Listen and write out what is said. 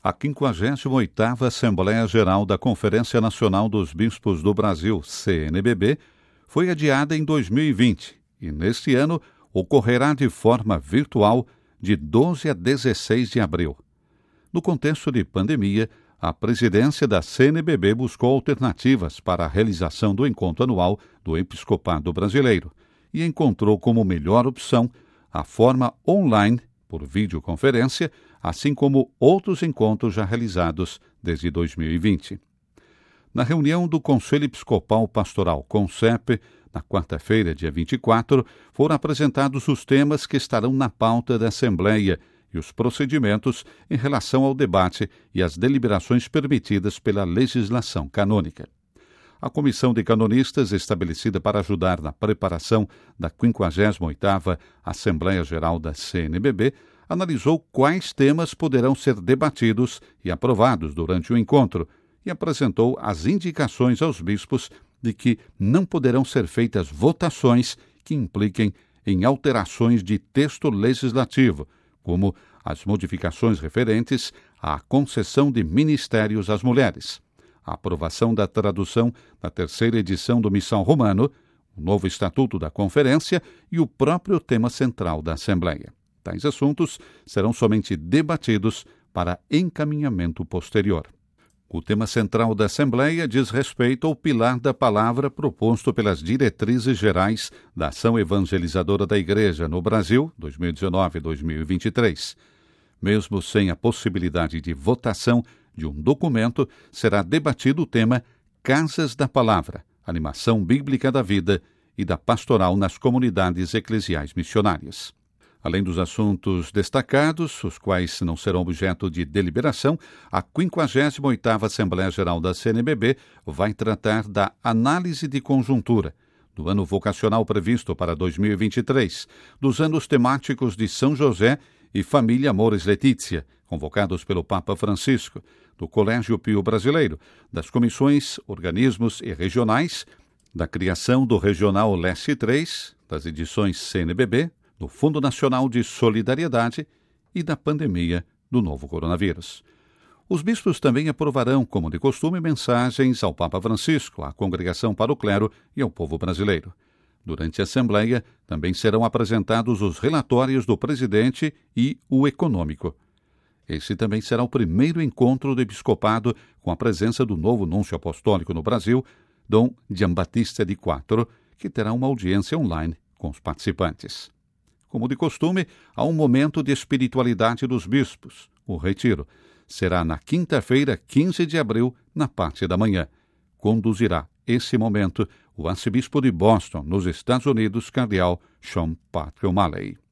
A 58ª Assembleia Geral da Conferência Nacional dos Bispos do Brasil, CNBB, foi adiada em 2020 e, neste ano, ocorrerá de forma virtual de 12 a 16 de abril. No contexto de pandemia, a presidência da CNBB buscou alternativas para a realização do encontro anual do Episcopado Brasileiro e encontrou como melhor opção a forma online, por videoconferência, assim como outros encontros já realizados desde 2020. Na reunião do Conselho Episcopal Pastoral CONCEP, na quarta-feira, dia 24, foram apresentados os temas que estarão na pauta da Assembleia e os procedimentos em relação ao debate e às deliberações permitidas pela legislação canônica. A Comissão de Canonistas, estabelecida para ajudar na preparação da 58ª Assembleia Geral da CNBB, analisou quais temas poderão ser debatidos e aprovados durante o encontro e apresentou as indicações aos bispos de que não poderão ser feitas votações que impliquem em alterações de texto legislativo, como as modificações referentes à concessão de ministérios às mulheres, a aprovação da tradução da terceira edição do Missal Romano, o novo Estatuto da Conferência e o próprio tema central da Assembleia. Tais assuntos serão somente debatidos para encaminhamento posterior. O tema central da Assembleia diz respeito ao pilar da palavra proposto pelas diretrizes gerais da ação evangelizadora da Igreja no Brasil, 2019-2023. Mesmo sem a possibilidade de votação de um documento, será debatido o tema Casas da Palavra, animação bíblica da vida e da pastoral nas comunidades eclesiais missionárias. Além dos assuntos destacados, os quais não serão objeto de deliberação, a 58ª Assembleia Geral da CNBB vai tratar da análise de conjuntura, do ano vocacional previsto para 2023, dos anos temáticos de São José e Família Amores Letícia, convocados pelo Papa Francisco, do Colégio Pio Brasileiro, das comissões, organismos e regionais, da criação do Regional Leste 3, das edições CNBB, do Fundo Nacional de Solidariedade e da pandemia do novo coronavírus. Os bispos também aprovarão, como de costume, mensagens ao Papa Francisco, à Congregação para o Clero e ao povo brasileiro. Durante a Assembleia, também serão apresentados os relatórios do presidente e o econômico. Esse também será o primeiro encontro do episcopado com a presença do novo núncio apostólico no Brasil, Dom Giambattista de Quatro, que terá uma audiência online com os participantes. Como de costume, há um momento de espiritualidade dos bispos, o retiro. Será na quinta-feira, 15 de abril, na parte da manhã. Conduzirá esse momento o arcebispo de Boston, nos Estados Unidos, cardeal Sean Patrick O'Malley.